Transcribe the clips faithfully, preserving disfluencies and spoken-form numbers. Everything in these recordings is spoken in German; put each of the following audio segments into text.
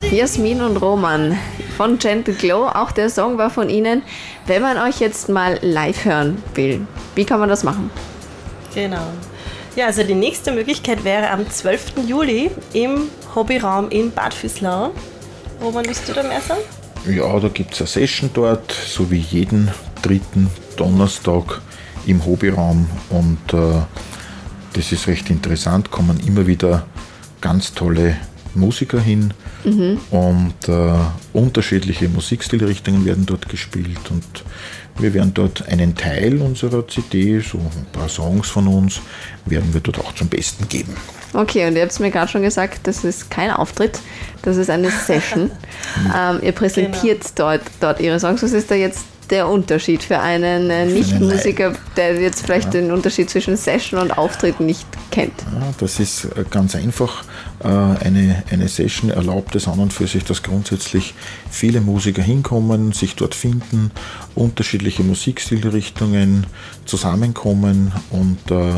Jasmin und Roman von Gentle Glow. Auch der Song war von Ihnen. Wenn man euch jetzt mal live hören will, wie kann man das machen? Genau. Ja, also die nächste Möglichkeit wäre am zwölften Juli im Hobbyraum in Bad Vöslau. Roman, willst du da mehr sagen? Ja, da gibt es eine Session dort, so wie jeden dritten Donnerstag im Hobbyraum. Und äh, das ist recht interessant, kommen immer wieder ganz tolle Musiker hin. Mhm. Und äh, unterschiedliche Musikstilrichtungen werden dort gespielt und wir werden dort einen Teil unserer C D, so ein paar Songs von uns, werden wir dort auch zum Besten geben. Okay, und ihr habt es mir gerade schon gesagt, das ist kein Auftritt, das ist eine Session. ähm, ihr präsentiert genau. dort, dort ihre Songs. Was ist da jetzt der Unterschied für einen äh, Nicht-Musiker, der jetzt vielleicht ja. den Unterschied zwischen Session und Auftritt nicht kennt? Ja, das ist ganz einfach. Eine, eine Session erlaubt es an und für sich, dass grundsätzlich viele Musiker hinkommen, sich dort finden, unterschiedliche Musikstilrichtungen zusammenkommen und äh,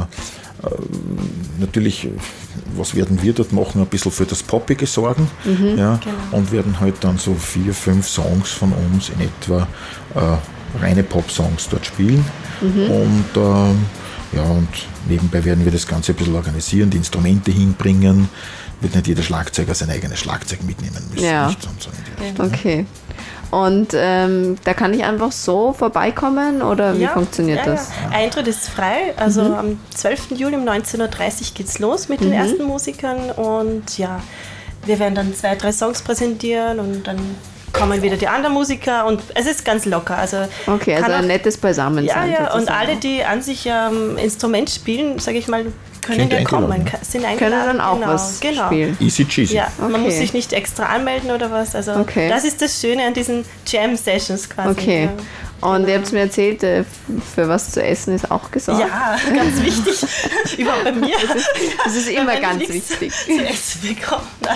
natürlich, was werden wir dort machen? Ein bisschen für das Poppige sorgen mhm, ja, genau. und werden halt dann so vier, fünf Songs von uns in etwa äh, reine Pop-Songs dort spielen. Mhm. Und äh, ja, und nebenbei werden wir das Ganze ein bisschen organisieren, die Instrumente hinbringen. Wird nicht jeder Schlagzeuger sein eigenes Schlagzeug mitnehmen müssen. Ja. Nicht? Und so in die okay. Und ähm, da kann ich einfach so vorbeikommen oder wie ja, funktioniert ja, das? Ja. Eintritt ist frei, also mhm. am zwölften Juli um neunzehn Uhr dreißig geht's los mit mhm. den ersten Musikern und ja, wir werden dann zwei, drei Songs präsentieren und dann kommen wieder die anderen Musiker und es ist ganz locker. Also okay, also ein auch, nettes Beisammensein. Ja, ja, und alle, die an sich ähm, Instrument spielen, sage ich mal, können ja kommen, sind eingeladen. Können dann auch genau, was genau. spielen. Easy cheesy. Ja, okay. man muss sich nicht extra anmelden oder was. Also okay. das ist das Schöne an diesen Jam-Sessions quasi. Okay. Ja. Und genau. ihr habt mir erzählt, für was zu essen ist auch gesorgt. Ja, ganz wichtig. Überhaupt bei mir. Das ist, das ist immer ganz wichtig. Zu essen bekommen. Na,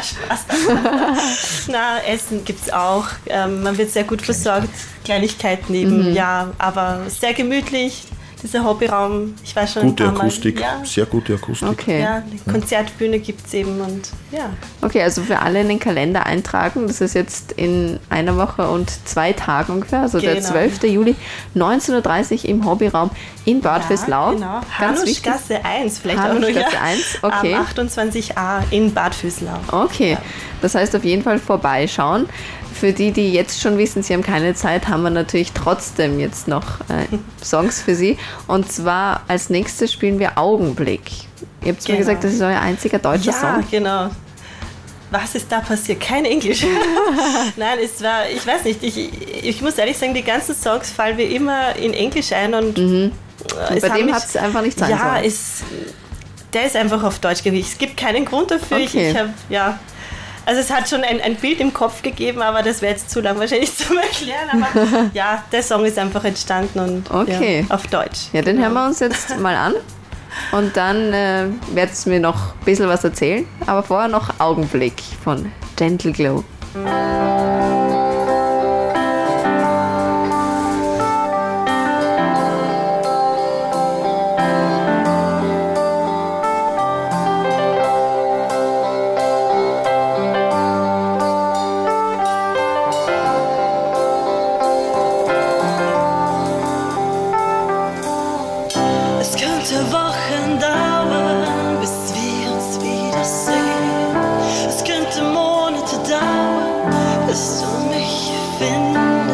Spaß. Na, Essen gibt es auch. Ähm, man wird sehr gut versorgt. Kleinigkeiten eben, mhm. ja, aber sehr gemütlich. Dieser Hobbyraum, ich weiß schon gute ein paar Akustik, Mal, ja. sehr gute Akustik. Okay. Ja, die Konzertbühne gibt es eben und ja. Okay, also für alle in den Kalender eintragen, das ist jetzt in einer Woche und zwei Tagen ungefähr, also genau. der zwölften Juli, neunzehn Uhr dreißig im Hobbyraum in Bad ja, Vöslau. Genau, Hanuschgasse eins, vielleicht Hanuschgasse auch noch, ja. eins, okay. Am achtundzwanzig a in Bad Vöslau. Okay, ja. Das heißt auf jeden Fall vorbeischauen. Für die, die jetzt schon wissen, sie haben keine Zeit, haben wir natürlich trotzdem jetzt noch äh, Songs für sie. Und zwar als nächstes spielen wir Augenblick. Ihr habt genau. mir gesagt, das ist euer einziger deutscher ja, Song. Ja, genau. Was ist da passiert? Kein Englisch. Nein, es war, ich weiß nicht, ich, ich muss ehrlich sagen, die ganzen Songs fallen mir immer in Englisch ein. Und, mhm. und bei dem hat es einfach nicht sein ja, sollen. Ja, der ist einfach auf Deutsch gewesen. Es gibt keinen Grund dafür. Okay. Ich, ich hab, ja... Also es hat schon ein, ein Bild im Kopf gegeben, aber das wäre jetzt zu lang wahrscheinlich zum Erklären. Aber ja, der Song ist einfach entstanden und okay. ja, auf Deutsch. Ja, den genau. hören wir uns jetzt mal an. Und dann äh, werdet ihr mir noch ein bisschen was erzählen. Aber vorher noch Augenblick von Gentle Glow. Wochen dauern, bis wir uns wiedersehen. Es könnte Monate dauern, bis du mich findest.